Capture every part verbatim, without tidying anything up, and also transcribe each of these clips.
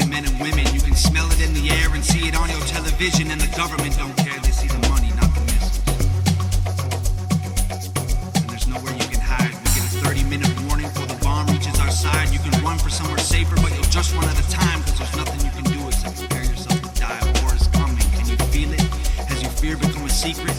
broken men and women. You can smell it in the air and see it on your television, and the government don't care. They see the money, not the missiles. And there's nowhere you can hide. We get a thirty minute warning before the bomb reaches our side. You can run for somewhere safer, but you'll just run out of time, because there's nothing you can do except prepare yourself to die. War is coming. Can you feel it? Has your fear become a secret?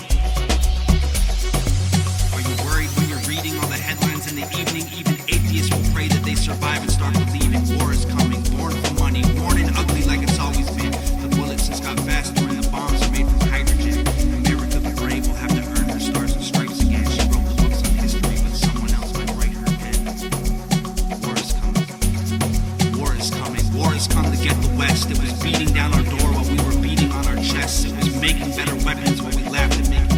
Are you worried when you're reading all the headlines in the evening? Even atheists will pray that they survive and start believing war is coming. Born for money, born and ugly like it's always been. The bullets just got faster and the bombs are made from hydrogen. America the brave will have to earn her stars and stripes again. She wrote the books on history, but someone else might write her pen. War is coming. War is coming. War has come to get the West. It was beating down our door while we were beating on our chests. It was making better weapons while we laughed at making